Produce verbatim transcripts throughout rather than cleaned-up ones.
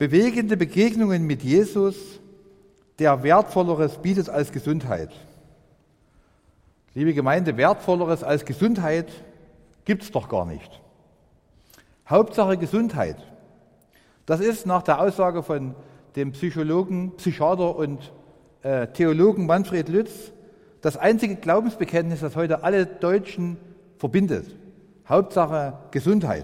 Bewegende Begegnungen mit Jesus, der Wertvolleres bietet als Gesundheit. Liebe Gemeinde, Wertvolleres als Gesundheit gibt es doch gar nicht. Hauptsache Gesundheit. Das ist nach der Aussage von dem Psychologen, Psychiater und äh, Theologen Manfred Lütz das einzige Glaubensbekenntnis, das heute alle Deutschen verbindet. Hauptsache Gesundheit.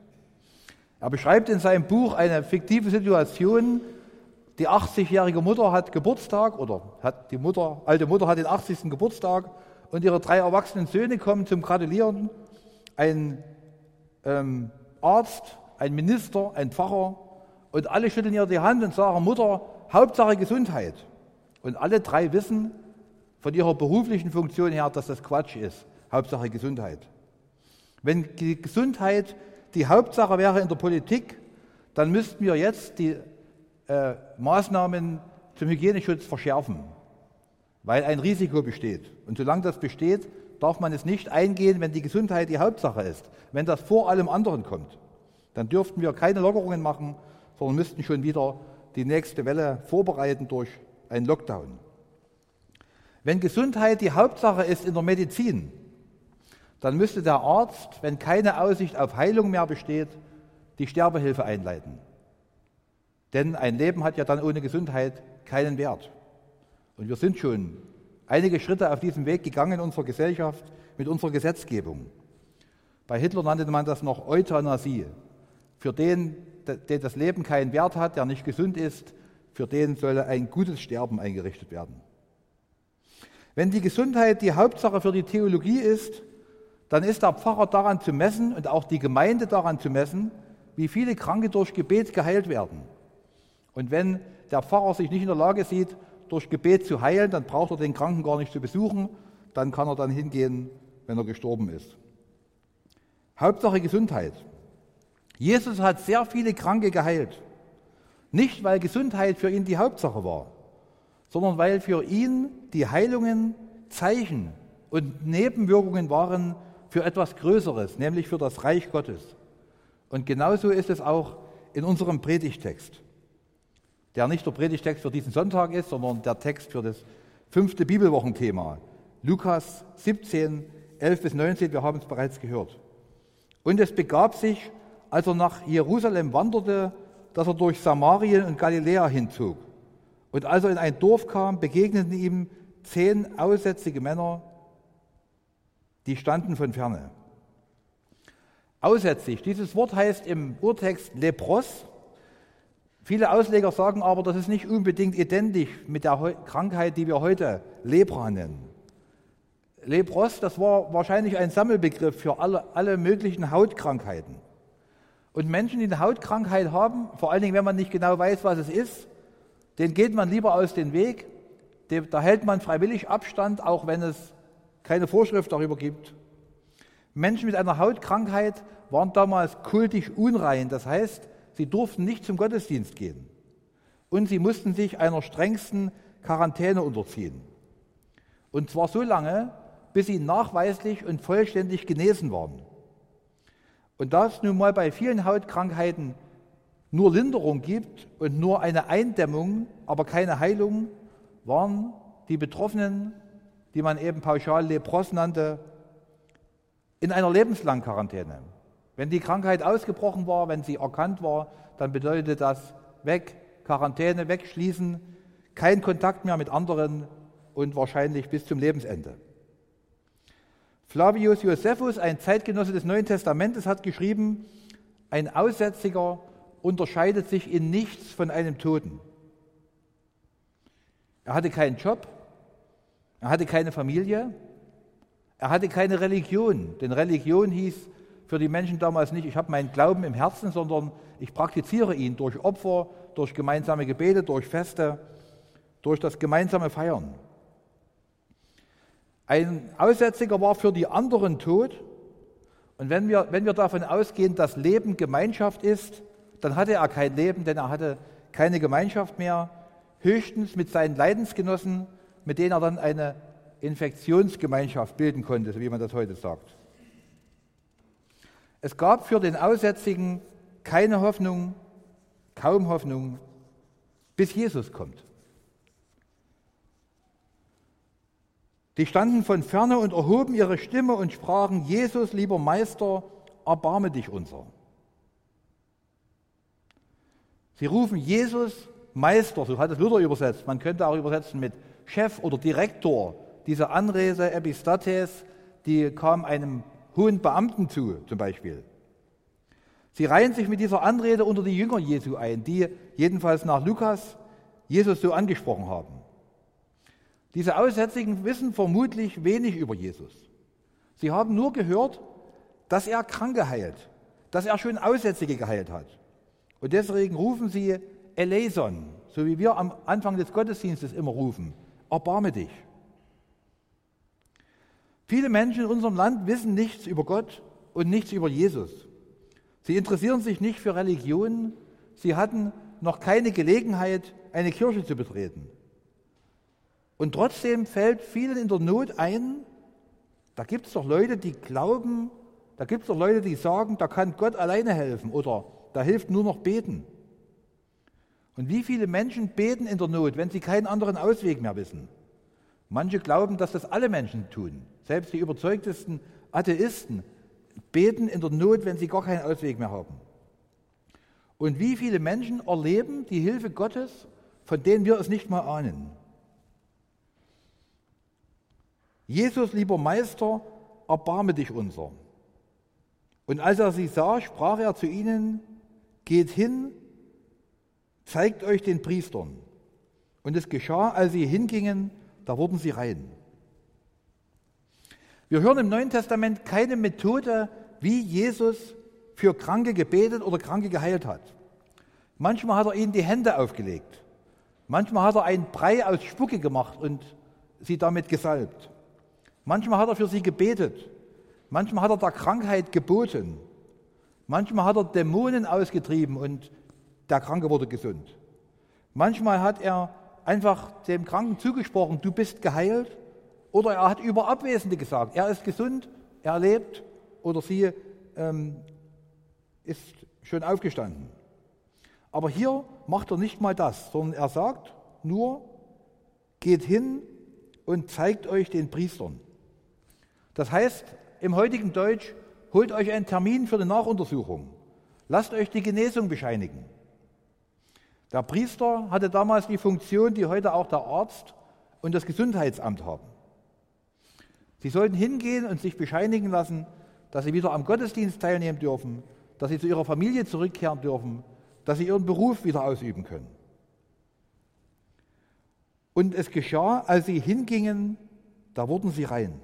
Er beschreibt in seinem Buch eine fiktive Situation. Die achtzigjährige Mutter hat Geburtstag oder hat die Mutter, alte Mutter hat den achtzigsten Geburtstag und ihre drei erwachsenen Söhne kommen zum Gratulieren. Ein ähm, Arzt, ein Minister, ein Pfarrer und alle schütteln ihr die Hand und sagen, Mutter, Hauptsache Gesundheit. Und alle drei wissen von ihrer beruflichen Funktion her, dass das Quatsch ist. Hauptsache Gesundheit. Wenn die Gesundheit die Hauptsache wäre in der Politik, dann müssten wir jetzt die äh, Maßnahmen zum Hygieneschutz verschärfen, weil ein Risiko besteht. Und solange das besteht, darf man es nicht eingehen, wenn die Gesundheit die Hauptsache ist. Wenn das vor allem anderen kommt, dann dürften wir keine Lockerungen machen, sondern müssten schon wieder die nächste Welle vorbereiten durch einen Lockdown. Wenn Gesundheit die Hauptsache ist in der Medizin, dann müsste der Arzt, wenn keine Aussicht auf Heilung mehr besteht, die Sterbehilfe einleiten. Denn ein Leben hat ja dann ohne Gesundheit keinen Wert. Und wir sind schon einige Schritte auf diesem Weg gegangen in unserer Gesellschaft mit unserer Gesetzgebung. Bei Hitler nannte man das noch Euthanasie. Für den, der das Leben keinen Wert hat, der nicht gesund ist, für den solle ein gutes Sterben eingerichtet werden. Wenn die Gesundheit die Hauptsache für die Theologie ist, dann ist der Pfarrer daran zu messen und auch die Gemeinde daran zu messen, wie viele Kranke durch Gebet geheilt werden. Und wenn der Pfarrer sich nicht in der Lage sieht, durch Gebet zu heilen, dann braucht er den Kranken gar nicht zu besuchen, dann kann er dann hingehen, wenn er gestorben ist. Hauptsache Gesundheit. Jesus hat sehr viele Kranke geheilt. Nicht, weil Gesundheit für ihn die Hauptsache war, sondern weil für ihn die Heilungen Zeichen und Nebenwirkungen waren für etwas Größeres, nämlich für das Reich Gottes. Und genauso ist es auch in unserem Predigtext, der nicht der Predigtext für diesen Sonntag ist, sondern der Text für das fünfte Bibelwochenthema. Lukas siebzehn, elf bis neunzehn, wir haben es bereits gehört. Und es begab sich, als er nach Jerusalem wanderte, dass er durch Samarien und Galiläa hinzog. Und als er in ein Dorf kam, begegneten ihm zehn aussätzige Männer, die standen von ferne. Aussätzig, dieses Wort heißt im Urtext Lepros. Viele Ausleger sagen aber, das ist nicht unbedingt identisch mit der Krankheit, die wir heute Lepra nennen. Lepros, das war wahrscheinlich ein Sammelbegriff für alle, alle möglichen Hautkrankheiten. Und Menschen, die eine Hautkrankheit haben, vor allen Dingen, wenn man nicht genau weiß, was es ist, denen geht man lieber aus dem Weg. Da hält man freiwillig Abstand, auch wenn es keine Vorschrift darüber gibt. Menschen mit einer Hautkrankheit waren damals kultisch unrein, das heißt, sie durften nicht zum Gottesdienst gehen und sie mussten sich einer strengsten Quarantäne unterziehen. Und zwar so lange, bis sie nachweislich und vollständig genesen waren. Und da es nun mal bei vielen Hautkrankheiten nur Linderung gibt und nur eine Eindämmung, aber keine Heilung, waren die Betroffenen, die man eben pauschal Lepros nannte, in einer lebenslangen Quarantäne. Wenn die Krankheit ausgebrochen war, wenn sie erkannt war, dann bedeutete das weg, Quarantäne, wegschließen, kein Kontakt mehr mit anderen und wahrscheinlich bis zum Lebensende. Flavius Josephus, ein Zeitgenosse des Neuen Testamentes, hat geschrieben, ein Aussätziger unterscheidet sich in nichts von einem Toten. Er hatte keinen Job, er hatte keine Familie, er hatte keine Religion. Denn Religion hieß für die Menschen damals nicht, ich habe meinen Glauben im Herzen, sondern ich praktiziere ihn durch Opfer, durch gemeinsame Gebete, durch Feste, durch das gemeinsame Feiern. Ein Aussätziger war für die anderen tot. Und wenn wir, wenn wir davon ausgehen, dass Leben Gemeinschaft ist, dann hatte er kein Leben, denn er hatte keine Gemeinschaft mehr, höchstens mit seinen Leidensgenossen, mit denen er dann eine Infektionsgemeinschaft bilden konnte, so wie man das heute sagt. Es gab für den Aussätzigen keine Hoffnung, kaum Hoffnung, bis Jesus kommt. Die standen von ferne und erhoben ihre Stimme und sprachen: Jesus, lieber Meister, erbarme dich unser. Sie rufen Jesus Meister, so hat es Luther übersetzt. Man könnte auch übersetzen mit Chef oder Direktor. Diese Anrede Epistates, die kam einem hohen Beamten zu, zum Beispiel. Sie reihen sich mit dieser Anrede unter die Jünger Jesu ein, die jedenfalls nach Lukas Jesus so angesprochen haben. Diese Aussätzigen wissen vermutlich wenig über Jesus. Sie haben nur gehört, dass er Kranke heilt, dass er schon Aussätzige geheilt hat. Und deswegen rufen sie Eleison, so wie wir am Anfang des Gottesdienstes immer rufen: Erbarme dich. Viele Menschen in unserem Land wissen nichts über Gott und nichts über Jesus. Sie interessieren sich nicht für Religion. Sie hatten noch keine Gelegenheit, eine Kirche zu betreten. Und trotzdem fällt vielen in der Not ein, da gibt es doch Leute, die glauben, da gibt es doch Leute, die sagen, da kann Gott alleine helfen oder da hilft nur noch Beten. Und wie viele Menschen beten in der Not, wenn sie keinen anderen Ausweg mehr wissen? Manche glauben, dass das alle Menschen tun. Selbst die überzeugtesten Atheisten beten in der Not, wenn sie gar keinen Ausweg mehr haben. Und wie viele Menschen erleben die Hilfe Gottes, von denen wir es nicht mal ahnen? Jesus, lieber Meister, erbarme dich unser. Und als er sie sah, sprach er zu ihnen: Geht hin, zeigt euch den Priestern. Und es geschah, als sie hingingen, da wurden sie rein. Wir hören im Neuen Testament keine Methode, wie Jesus für Kranke gebetet oder Kranke geheilt hat. Manchmal hat er ihnen die Hände aufgelegt. Manchmal hat er einen Brei aus Spucke gemacht und sie damit gesalbt. Manchmal hat er für sie gebetet. Manchmal hat er der Krankheit geboten. Manchmal hat er Dämonen ausgetrieben und der Kranke wurde gesund. Manchmal hat er einfach dem Kranken zugesprochen: Du bist geheilt. Oder er hat über Abwesende gesagt: Er ist gesund, er lebt, oder sie ähm, ist schon aufgestanden. Aber hier macht er nicht mal das, sondern er sagt nur: Geht hin und zeigt euch den Priestern. Das heißt im heutigen Deutsch: Holt euch einen Termin für eine Nachuntersuchung. Lasst euch die Genesung bescheinigen. Der Priester hatte damals die Funktion, die heute auch der Arzt und das Gesundheitsamt haben. Sie sollten hingehen und sich bescheinigen lassen, dass sie wieder am Gottesdienst teilnehmen dürfen, dass sie zu ihrer Familie zurückkehren dürfen, dass sie ihren Beruf wieder ausüben können. Und es geschah, als sie hingingen, da wurden sie rein.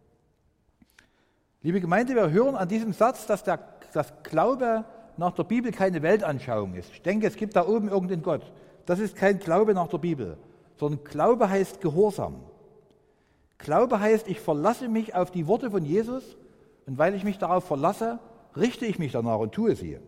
Liebe Gemeinde, wir hören an diesem Satz, dass der dass Glaube nach der Bibel keine Weltanschauung ist. Ich denke, es gibt da oben irgendeinen Gott. Das ist kein Glaube nach der Bibel, sondern Glaube heißt Gehorsam. Glaube heißt, ich verlasse mich auf die Worte von Jesus und weil ich mich darauf verlasse, richte ich mich danach und tue sie.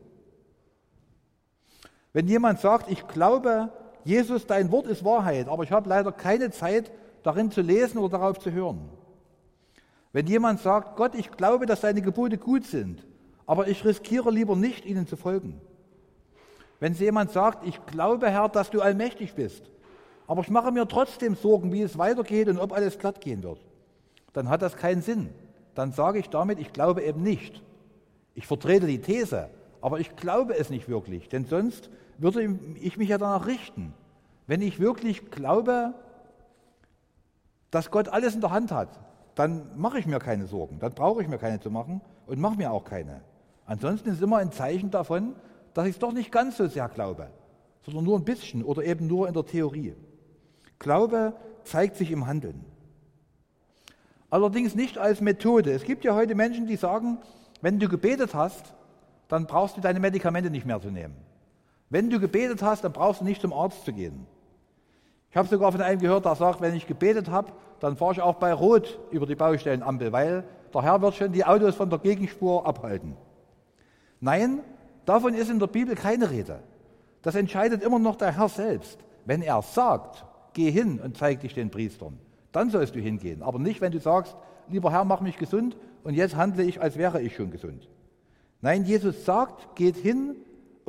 Wenn jemand sagt: Ich glaube, Jesus, dein Wort ist Wahrheit, aber ich habe leider keine Zeit, darin zu lesen oder darauf zu hören. Wenn jemand sagt: Gott, ich glaube, dass deine Gebote gut sind, aber ich riskiere lieber nicht, ihnen zu folgen. Wenn jemand sagt: Ich glaube, Herr, dass du allmächtig bist, aber ich mache mir trotzdem Sorgen, wie es weitergeht und ob alles glatt gehen wird, dann hat das keinen Sinn. Dann sage ich damit, ich glaube eben nicht. Ich vertrete die These, aber ich glaube es nicht wirklich, denn sonst würde ich mich ja danach richten. Wenn ich wirklich glaube, dass Gott alles in der Hand hat, dann mache ich mir keine Sorgen, dann brauche ich mir keine zu machen und mache mir auch keine. Ansonsten ist es immer ein Zeichen davon, dass ich es doch nicht ganz so sehr glaube, sondern nur ein bisschen oder eben nur in der Theorie. Glaube zeigt sich im Handeln. Allerdings nicht als Methode. Es gibt ja heute Menschen, die sagen, wenn du gebetet hast, dann brauchst du deine Medikamente nicht mehr zu nehmen. Wenn du gebetet hast, dann brauchst du nicht zum Arzt zu gehen. Ich habe sogar von einem gehört, der sagt, wenn ich gebetet habe, dann fahre ich auch bei Rot über die Baustellenampel, weil der Herr wird schon die Autos von der Gegenspur abhalten. Nein, davon ist in der Bibel keine Rede. Das entscheidet immer noch der Herr selbst. Wenn er sagt, geh hin und zeig dich den Priestern, dann sollst du hingehen. Aber nicht, wenn du sagst, lieber Herr, mach mich gesund und jetzt handle ich, als wäre ich schon gesund. Nein, Jesus sagt, geht hin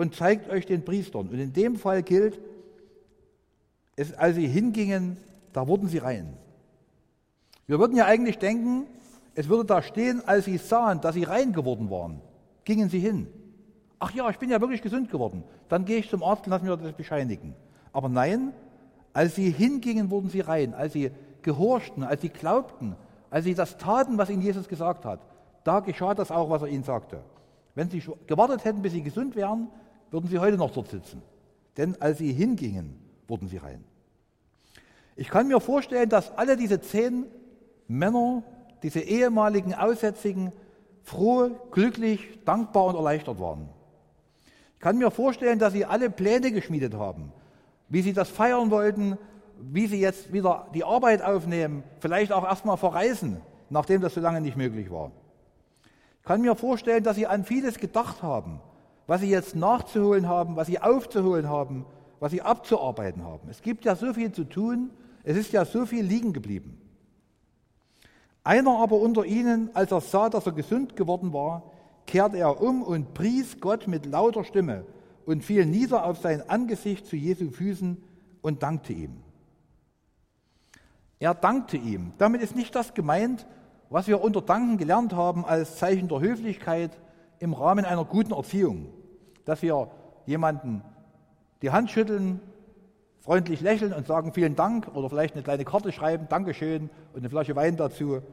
und zeigt euch den Priestern. Und in dem Fall gilt, es, als sie hingingen, da wurden sie rein. Wir würden ja eigentlich denken, es würde da stehen, als sie sahen, dass sie rein geworden waren, gingen sie hin. Ach ja, ich bin ja wirklich gesund geworden. Dann gehe ich zum Arzt und lass mir das bescheinigen. Aber nein, als sie hingingen, wurden sie rein. Als sie gehorchten, als sie glaubten, als sie das taten, was ihnen Jesus gesagt hat, da geschah das auch, was er ihnen sagte. Wenn sie gewartet hätten, bis sie gesund wären, würden sie heute noch dort sitzen. Denn als sie hingingen, wurden sie rein. Ich kann mir vorstellen, dass alle diese zehn Männer, diese ehemaligen Aussätzigen, froh, glücklich, dankbar und erleichtert waren. Ich kann mir vorstellen, dass sie alle Pläne geschmiedet haben, wie sie das feiern wollten, wie sie jetzt wieder die Arbeit aufnehmen, vielleicht auch erstmal verreisen, nachdem das so lange nicht möglich war. Ich kann mir vorstellen, dass sie an vieles gedacht haben, was sie jetzt nachzuholen haben, was sie aufzuholen haben, was sie abzuarbeiten haben. Es gibt ja so viel zu tun, es ist ja so viel liegen geblieben. Einer aber unter ihnen, als er sah, dass er gesund geworden war, kehrte er um und pries Gott mit lauter Stimme und fiel nieder auf sein Angesicht zu Jesu Füßen und dankte ihm. Er dankte ihm. Damit ist nicht das gemeint, was wir unter Danken gelernt haben als Zeichen der Höflichkeit im Rahmen einer guten Erziehung. Dass wir jemanden die Hand schütteln, freundlich lächeln und sagen vielen Dank oder vielleicht eine kleine Karte schreiben, Dankeschön und eine Flasche Wein dazu.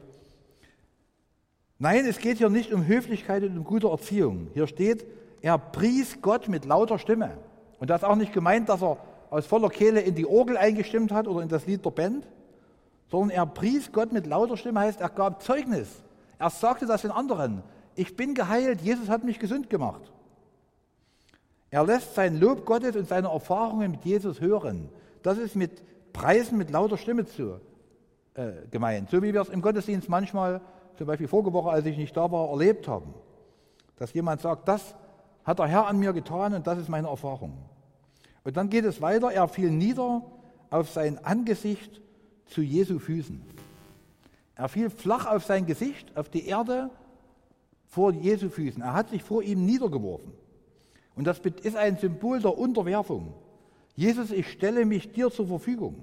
Nein, es geht hier nicht um Höflichkeit und um gute Erziehung. Hier steht, er pries Gott mit lauter Stimme. Und das ist auch nicht gemeint, dass er aus voller Kehle in die Orgel eingestimmt hat oder in das Lied der Band, sondern er pries Gott mit lauter Stimme, heißt, er gab Zeugnis. Er sagte das den anderen. Ich bin geheilt, Jesus hat mich gesund gemacht. Er lässt sein Lob Gottes und seine Erfahrungen mit Jesus hören. Das ist mit Preisen mit lauter Stimme zu, äh, gemeint. So wie wir es im Gottesdienst manchmal, zum Beispiel vorige Woche, als ich nicht da war, erlebt haben. Dass jemand sagt, das hat der Herr an mir getan und das ist meine Erfahrung. Und dann geht es weiter, er fiel nieder auf sein Angesicht zu Jesu Füßen. Er fiel flach auf sein Gesicht, auf die Erde vor Jesu Füßen. Er hat sich vor ihm niedergeworfen. Und das ist ein Symbol der Unterwerfung. Jesus, ich stelle mich dir zur Verfügung.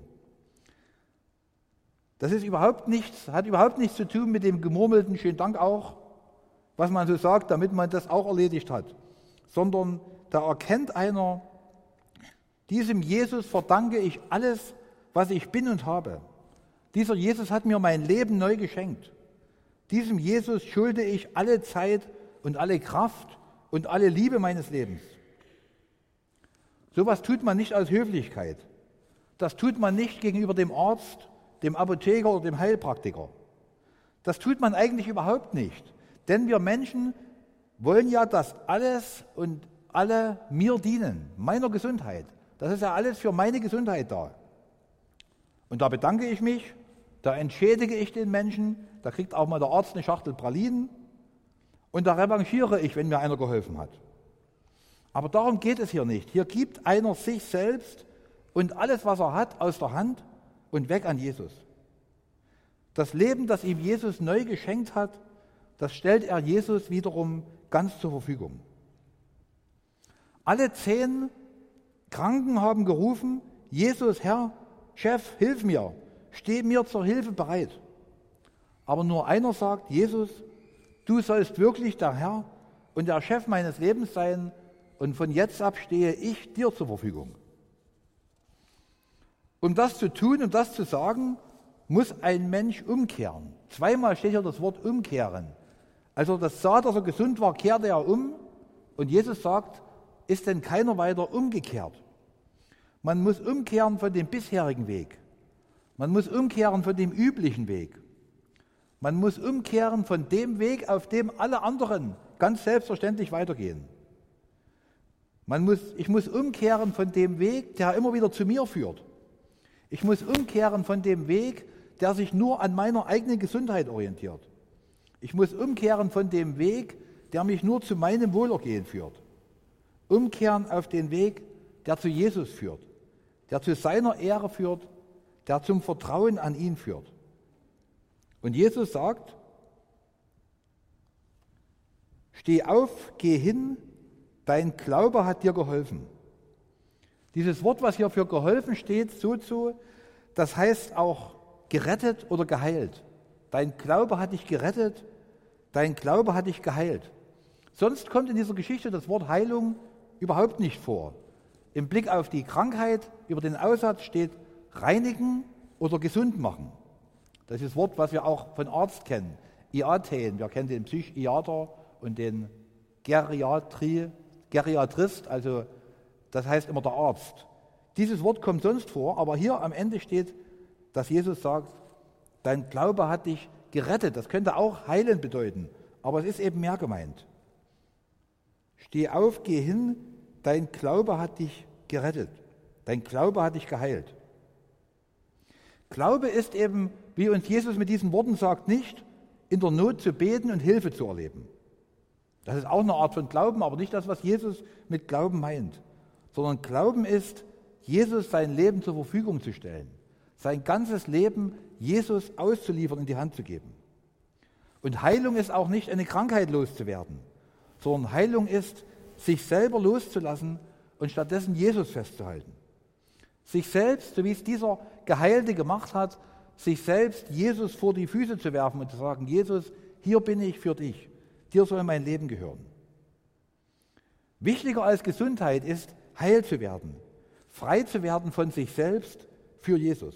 Das ist überhaupt nichts, hat überhaupt nichts zu tun mit dem gemurmelten schönen Dank auch, was man so sagt, damit man das auch erledigt hat. Sondern da erkennt einer, diesem Jesus verdanke ich alles, was ich bin und habe. Dieser Jesus hat mir mein Leben neu geschenkt. Diesem Jesus schulde ich alle Zeit und alle Kraft und alle Liebe meines Lebens. Sowas tut man nicht aus Höflichkeit. Das tut man nicht gegenüber dem Arzt, dem Apotheker oder dem Heilpraktiker. Das tut man eigentlich überhaupt nicht. Denn wir Menschen wollen ja, dass alles und alle mir dienen, meiner Gesundheit. Das ist ja alles für meine Gesundheit da. Und da bedanke ich mich, da entschädige ich den Menschen, da kriegt auch mal der Arzt eine Schachtel Pralinen und da revanchiere ich, wenn mir einer geholfen hat. Aber darum geht es hier nicht. Hier gibt einer sich selbst und alles, was er hat, aus der Hand und weg an Jesus. Das Leben, das ihm Jesus neu geschenkt hat, das stellt er Jesus wiederum ganz zur Verfügung. Alle zehn Kranken haben gerufen, Jesus, Herr, Chef, hilf mir, steh mir zur Hilfe bereit. Aber nur einer sagt, Jesus, du sollst wirklich der Herr und der Chef meines Lebens sein und von jetzt ab stehe ich dir zur Verfügung. Um das zu tun und das zu sagen, muss ein Mensch umkehren. Zweimal steht hier das Wort umkehren. Als er das sah, dass er gesund war, kehrte er um und Jesus sagt, ist denn keiner weiter umgekehrt? Man muss umkehren von dem bisherigen Weg. Man muss umkehren von dem üblichen Weg. Man muss umkehren von dem Weg, auf dem alle anderen ganz selbstverständlich weitergehen. Man muss, ich muss umkehren von dem Weg, der immer wieder zu mir führt. Ich muss umkehren von dem Weg, der sich nur an meiner eigenen Gesundheit orientiert. Ich muss umkehren von dem Weg, der mich nur zu meinem Wohlergehen führt. Umkehren auf den Weg, der zu Jesus führt, der zu seiner Ehre führt, der zum Vertrauen an ihn führt. Und Jesus sagt, steh auf, geh hin, dein Glaube hat dir geholfen. Dieses Wort, was hier für geholfen steht, sozo, das heißt auch gerettet oder geheilt. Dein Glaube hat dich gerettet, dein Glaube hat dich geheilt. Sonst kommt in dieser Geschichte das Wort Heilung überhaupt nicht vor. Im Blick auf die Krankheit, über den Aussatz steht reinigen oder gesund machen. Das ist das Wort, was wir auch von Arzt kennen. Iatein, wir kennen den Psychiater und den Geriatrie, Geriatrist, also das heißt immer der Arzt. Dieses Wort kommt sonst vor, aber hier am Ende steht, dass Jesus sagt, dein Glaube hat dich gerettet. Das könnte auch heilen bedeuten, aber es ist eben mehr gemeint. Steh auf, geh hin, dein Glaube hat dich gerettet. Dein Glaube hat dich geheilt. Glaube ist eben, wie uns Jesus mit diesen Worten sagt, nicht in der Not zu beten und Hilfe zu erleben. Das ist auch eine Art von Glauben, aber nicht das, was Jesus mit Glauben meint. Sondern Glauben ist, Jesus sein Leben zur Verfügung zu stellen. Sein ganzes Leben Jesus auszuliefern, in die Hand zu geben. Und Heilung ist auch nicht, eine Krankheit loszuwerden, sondern Heilung ist, sich selber loszulassen und stattdessen Jesus festzuhalten. Sich selbst, so wie es dieser Geheilte gemacht hat, sich selbst Jesus vor die Füße zu werfen und zu sagen, Jesus, hier bin ich für dich, dir soll mein Leben gehören. Wichtiger als Gesundheit ist, heil zu werden, frei zu werden von sich selbst für Jesus.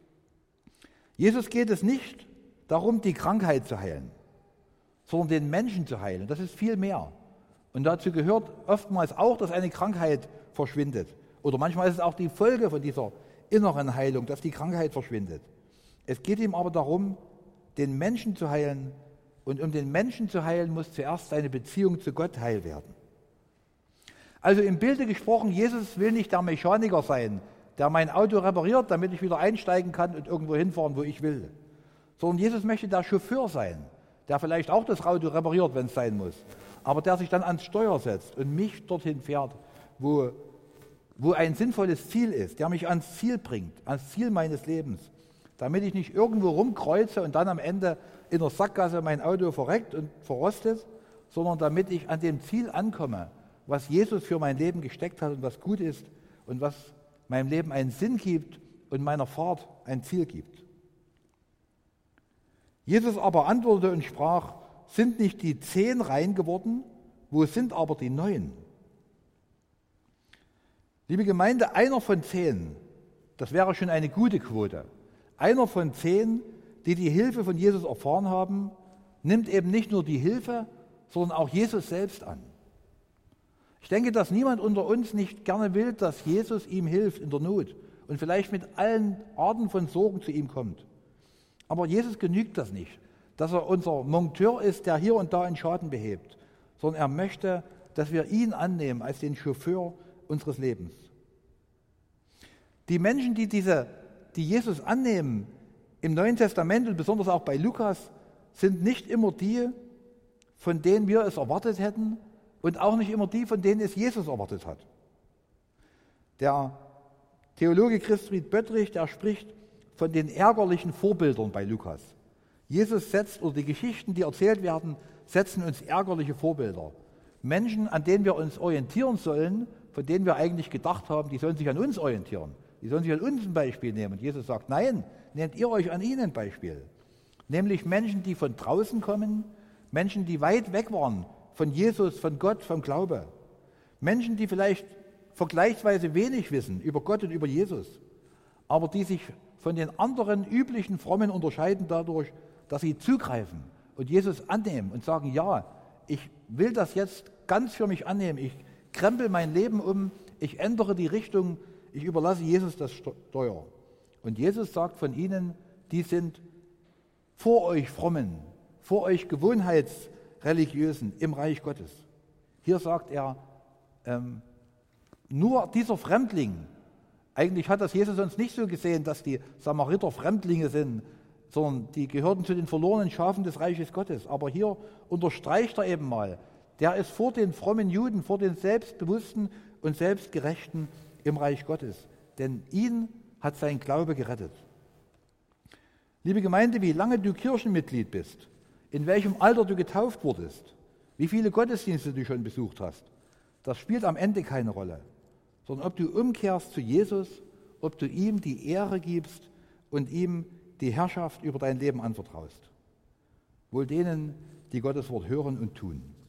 Jesus geht es nicht darum, die Krankheit zu heilen, sondern den Menschen zu heilen. Das ist viel mehr. Und dazu gehört oftmals auch, dass eine Krankheit verschwindet. Oder manchmal ist es auch die Folge von dieser inneren Heilung, dass die Krankheit verschwindet. Es geht ihm aber darum, den Menschen zu heilen. Und um den Menschen zu heilen, muss zuerst seine Beziehung zu Gott heil werden. Also im Bilde gesprochen, Jesus will nicht der Mechaniker sein, der mein Auto repariert, damit ich wieder einsteigen kann und irgendwo hinfahren, wo ich will. Sondern Jesus möchte der Chauffeur sein, der vielleicht auch das Auto repariert, wenn es sein muss, aber der sich dann ans Steuer setzt und mich dorthin fährt, wo, wo ein sinnvolles Ziel ist, der mich ans Ziel bringt, ans Ziel meines Lebens, damit ich nicht irgendwo rumkreuze und dann am Ende in der Sackgasse mein Auto verreckt und verrostet, sondern damit ich an dem Ziel ankomme, was Jesus für mein Leben gesteckt hat und was gut ist und was meinem Leben einen Sinn gibt und meiner Fahrt ein Ziel gibt. Jesus aber antwortete und sprach, sind nicht die zehn rein geworden, wo sind aber die neun? Liebe Gemeinde, einer von zehn, das wäre schon eine gute Quote. Einer von zehn, die die Hilfe von Jesus erfahren haben, nimmt eben nicht nur die Hilfe, sondern auch Jesus selbst an. Ich denke, dass niemand unter uns nicht gerne will, dass Jesus ihm hilft in der Not und vielleicht mit allen Arten von Sorgen zu ihm kommt. Aber Jesus genügt das nicht, dass er unser Monteur ist, der hier und da einen Schaden behebt, sondern er möchte, dass wir ihn annehmen als den Chauffeur unseres Lebens. Die Menschen, die, diese, die Jesus annehmen im Neuen Testament und besonders auch bei Lukas, sind nicht immer die, von denen wir es erwartet hätten und auch nicht immer die, von denen es Jesus erwartet hat. Der Theologe Christfried Böttrich, der spricht von den ärgerlichen Vorbildern bei Lukas. Jesus setzt, oder die Geschichten, die erzählt werden, setzen uns ärgerliche Vorbilder. Menschen, an denen wir uns orientieren sollen, von denen wir eigentlich gedacht haben, die sollen sich an uns orientieren. Die sollen sich an uns ein Beispiel nehmen. Und Jesus sagt, nein, nehmt ihr euch an ihnen ein Beispiel. Nämlich Menschen, die von draußen kommen, Menschen, die weit weg waren von Jesus, von Gott, vom Glaube. Menschen, die vielleicht vergleichsweise wenig wissen über Gott und über Jesus, aber die sich von den anderen üblichen Frommen unterscheiden dadurch, dass sie zugreifen und Jesus annehmen und sagen, ja, ich will das jetzt ganz für mich annehmen, ich krempel mein Leben um, ich ändere die Richtung, ich überlasse Jesus das Steuer. Und Jesus sagt von ihnen, die sind vor euch Frommen, vor euch Gewohnheitsreligiösen im Reich Gottes. Hier sagt er, ähm, nur dieser Fremdling, eigentlich hat das Jesus sonst nicht so gesehen, dass die Samariter Fremdlinge sind, sondern die gehörten zu den verlorenen Schafen des Reiches Gottes. Aber hier unterstreicht er eben mal, der ist vor den frommen Juden, vor den Selbstbewussten und Selbstgerechten im Reich Gottes. Denn ihn hat sein Glaube gerettet. Liebe Gemeinde, wie lange du Kirchenmitglied bist, in welchem Alter du getauft wurdest, wie viele Gottesdienste du schon besucht hast, Das spielt am Ende keine Rolle, sondern ob du umkehrst zu Jesus, ob du ihm die Ehre gibst und ihm die Herrschaft über dein Leben anvertraust. Wohl denen, die Gottes Wort hören und tun.